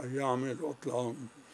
أيام العطلة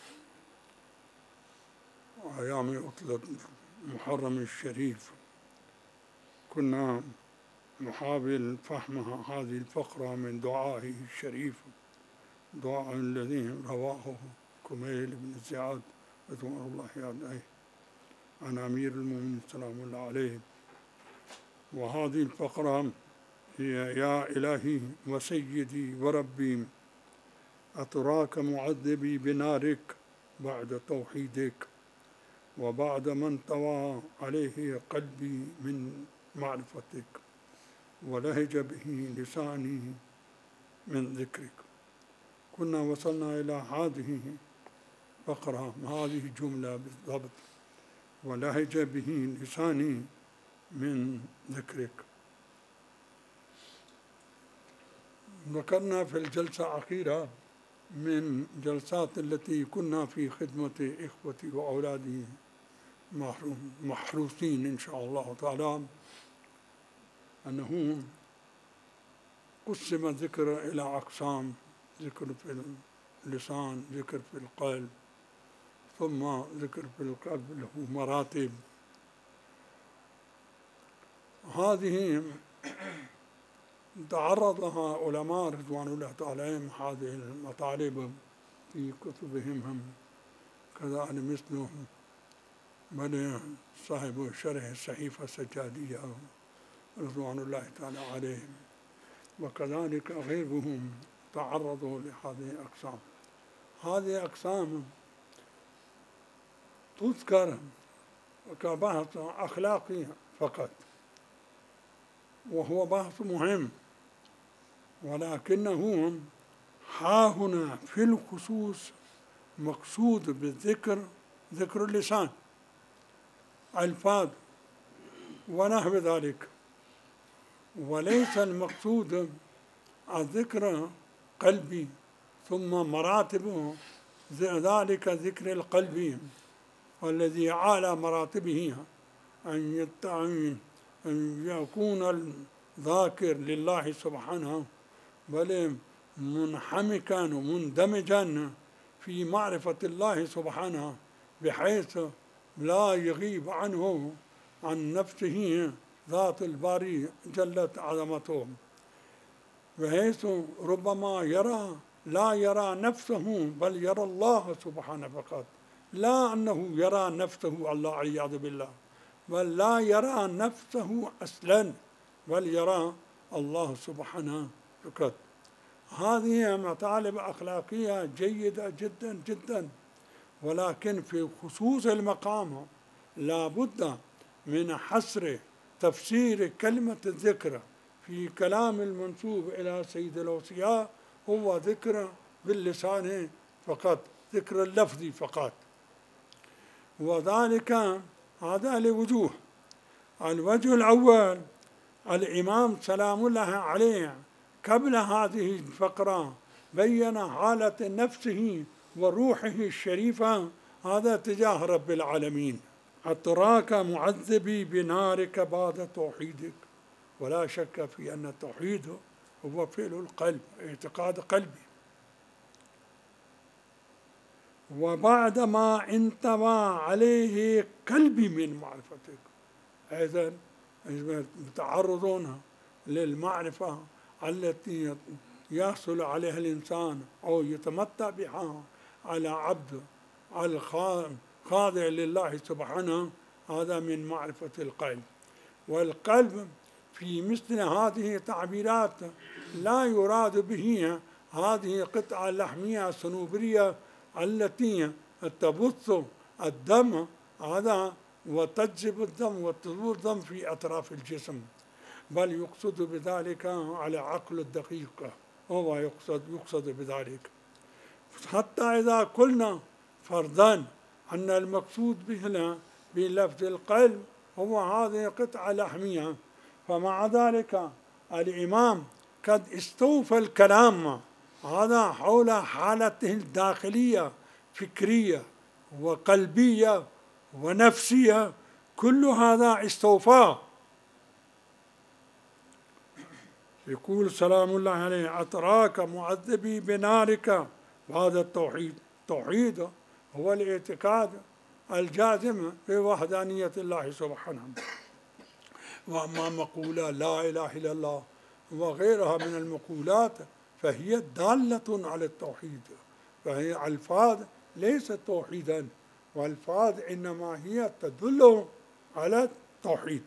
أيام عطلة محرم الشريف كنا نحاول فهم هذه الفقرة من دعائه الشريف، دعاء الذي رواه كميل بن زياد رضوان الله عليه عن أمير المؤمنين سلام الله عليه. وهذه الفقرة هي: يا إلهي وسيدي وربي، أتراك معذبي بنارك بعد توحيدك، وبعد ما انطوى عليه قلبي من معرفتك، ولهج به لساني من ذكرك. كنا وصلنا إلى هذه فقرة، هذه الجملة بالضبط: ولهج به لساني من ذكرك. ذكرنا في الجلسة الأخيرة من جلسات التي كنا في خدمة إخوتي وأولادي محروسين إن شاء الله تعالى، أنه قسم الذكر إلى أقسام: ذكر في اللسان، ذكر في القلب، ثم ذكر في القلب له مراتب. هذه تعرض لها علماء رضوان الله تعالى عليهم، هذه المطالب في كتبهم هم كذلك، مثل بل صاحب شرح الصحيفة السجادية رضوان الله تعالى عليهم، وكذلك غيرهم تعرضوا لهذه الأقسام. هذه أقسام تذكر كبحث أخلاقي فقط، وهو بحث مهم، ولكنه ها هنا في الخصوص مقصود بالذكر ذكر اللسان، ألفاظ ونحو ذلك، وليس المقصود الذكر قلبي، ثم مراتبه ذلك ذكر القلب والذي أعلى مراتبه أن يكون الذاكر لله سبحانه بل منحمكا ومندمجا في معرفة الله سبحانه، بحيث لا يغيب عنه عن نفسه ذات الباري جلت عظمته، بحيث ربما لا يرى نفسه بل يرى الله سبحانه فقط، لا أنه يرى نفسه الله والعياذ بالله، بل لا يرى نفسه أصلا بل يرى الله سبحانه فقط. هذه مطالب أخلاقية جيدة جدا جدا، ولكن في خصوص المقام لا بد من حصر تفسير كلمة الذكر في كلام المنسوب إلى سيد الأوصياء هو ذكر باللسان فقط، ذكر اللفظي فقط، وذلك هذا لوجوه. الوجه الأول: الإمام سلام الله عليه قبل هذه الفقرة بين حالة نفسه وروحه الشريفة، هذا تجاه رب العالمين: أتراك معذبي بنارك بعد توحيدك. ولا شك في أن التوحيد هو فعل القلب، اعتقاد قلبي. وبعد ما انطوى عليه قلبي من معرفتك، أيضا تعرضون للمعرفة التي يحصل عليها الإنسان أو يتمتع بها على عبد الخاضع لله سبحانه، هذا من معرفة القلب. والقلب في مثل هذه التعبيرات لا يراد به هذه القطعة اللحمية الصنوبرية التي تبث الدم هذا وتجذب الدم وتدور الدم في أطراف الجسم، بل يقصد بذلك على عقل الدقيق، هو يقصد بذلك. حتى إذا قلنا فرضاً أن المقصود به بلفظ القلب هو هذه قطعة لحمية، فمع ذلك الإمام قد استوفى الكلام هذا حول حالته الداخلية فكرية وقلبية ونفسية، كل هذا استوفاه. يقول سلام الله عليه: أتراك معذبي بنارك وهذا التوحيد هو الاعتقاد الجازم بوحدانية الله سبحانه. وأما مقولة لا إله إلا الله وغيرها من المقولات فهي دالة على التوحيد، فهي ألفاظ ليست توحيدا، والألفاظ إنما هي تدل على التوحيد.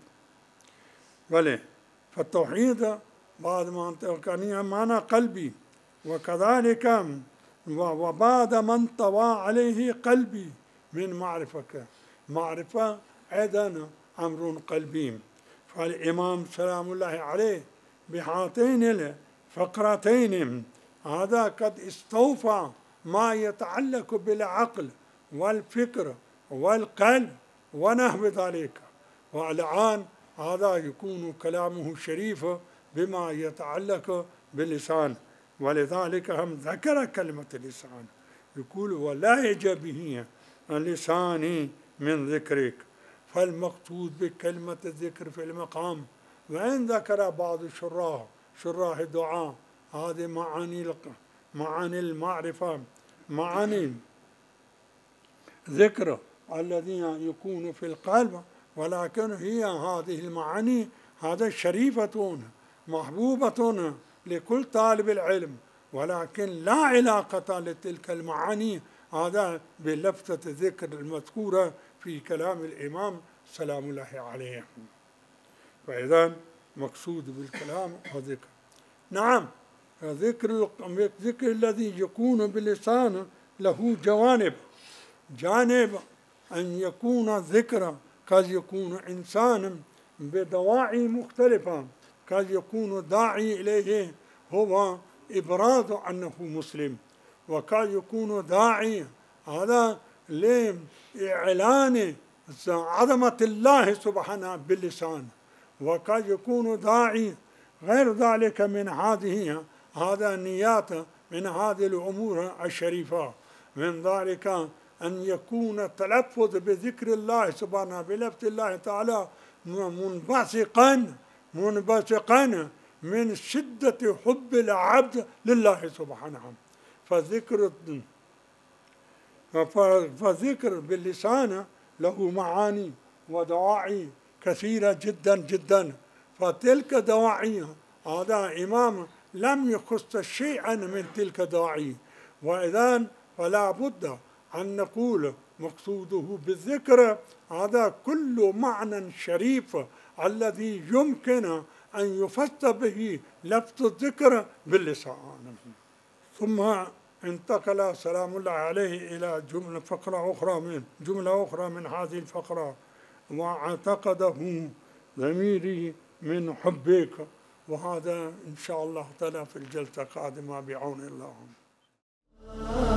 فالتوحيد بعد ما كان معنى قلبي، وكذلك وبعد ما انطوى عليه قلبي من معرفة أيضا أمر قلبي. فالإمام سلام الله عليه بهاتين الفقرتين هذا قد استوفى ما يتعلق بالعقل والفكر والقلب ونحو ذلك، والآن هذا يكون كلامه شريف بما يتعلق باللسان، ولذلك هم ذكر كلمة اللسان، يقول ولهج به لساني من ذكرك. فالمقصود بكلمة الذكر في المقام، وإن ذكر بعض شراح الدعاء هذه معاني المعرفة، معاني ذكر الذين يكون في القلب، ولكن هي هذه المعاني هذا شريفة محبوبة لكل طالب العلم، ولكن لا علاقة لتلك المعاني هذا بلفتة الذكر المذكورة في كلام الإمام سلام الله عليه. فإذا مقصود بالكلام الذكر. نعم، الذكر الذي يكون باللسان له جانب أن يكون ذكر، قد يكون إنسانا بدواعي مختلفة، قد يكون داعي إليه هو إبراز أنه مسلم، وقد يكون داعي هذا لإعلان عظمة الله سبحانه باللسان، وقد يكون داعي غير ذلك من هذا النيات من هذه الأمور الشريفة، من ذلك أن يكون التلفظ بذكر الله سبحانه بلفظ الله تعالى منبثقا من شدة حب العبد لله سبحانه. فالذكر باللسان له معاني ودواعي كثيرة جدا جدا، فتلك دواعي هذا إمام لم يخص شيئا من تلك دواعي، وإذن فلا بد أن نقول مقصوده بالذكر هذا كل معنى شريف الذي يمكن أن يفسر به لفظ الذكر باللسان. ثم انتقل سلام الله عليه إلى جملة أخرى من هذه الفقرة، واعتقده ضميري من حبك، وهذا إن شاء الله تعالى في الجلسة القادمة بعون الله.